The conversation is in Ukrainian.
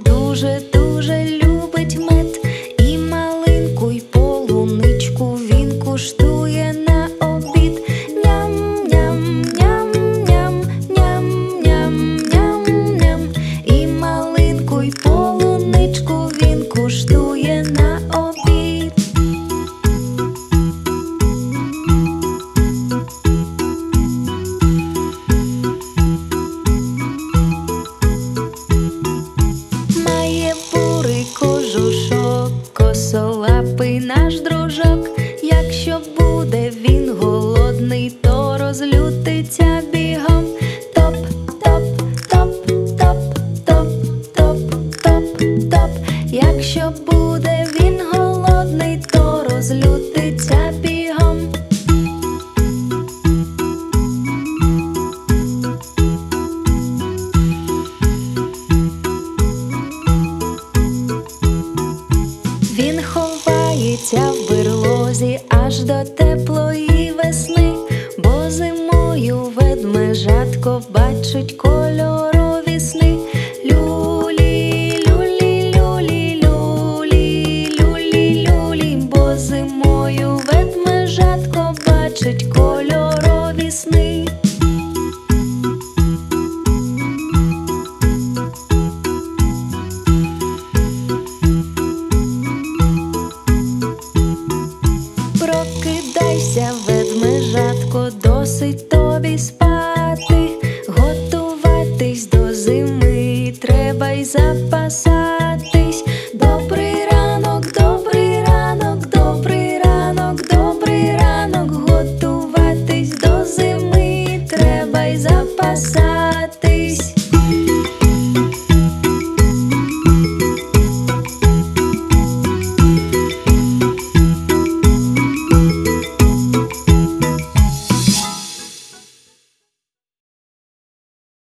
дуже любить мед, і малинку, й полуничку він куштує на обід. Ням-ням-ням-ням-ням-ням-ням-ням. І малинку, й полуничку він куштує на обід. Має бурий кожушок, косолапий наш дружок. Якщо буде він голодний, то розлютиться бігом. Топ, топ, топ, топ, топ, топ, топ, топ. Якщо буде він голодний, то розлютиться бігом. Він ховається в берлозі аж до теплої весни, бо зимою ведмежатко бачить кольорові сни. Люлі, люлі, люлі, люлі, люлі, люлі, бо зимою ведмежатко бачить кольорові сни. Прокидайся, ведмежатко, досить тобі спати. Готуватись до зими треба й запасати.